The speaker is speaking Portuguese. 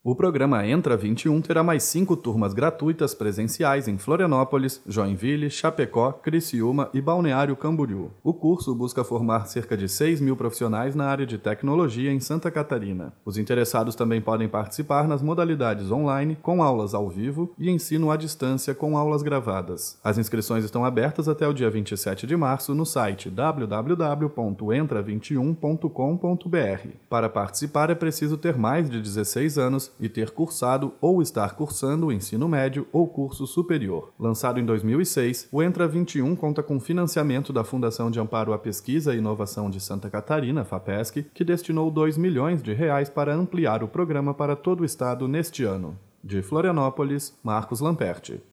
O programa Entra 21 terá mais 5 turmas gratuitas presenciais em Florianópolis, Joinville, Chapecó, Criciúma e Balneário Camboriú. O curso busca formar cerca de 6.000 profissionais na área de tecnologia em Santa Catarina. Os interessados também podem participar nas modalidades online, com aulas ao vivo e ensino à distância com aulas gravadas. As inscrições estão abertas até o dia 27 de março no site www.entra21.com.br. Para participar é preciso ter mais de 16 anos e ter cursado ou estar cursando o ensino médio ou curso superior. Lançado em 2006, o Entra 21 conta com financiamento da Fundação de Amparo à Pesquisa e Inovação de Santa Catarina, FAPESC, que destinou R$2 milhões para ampliar o programa para todo o estado neste ano. De Florianópolis, Marcos Lamperti.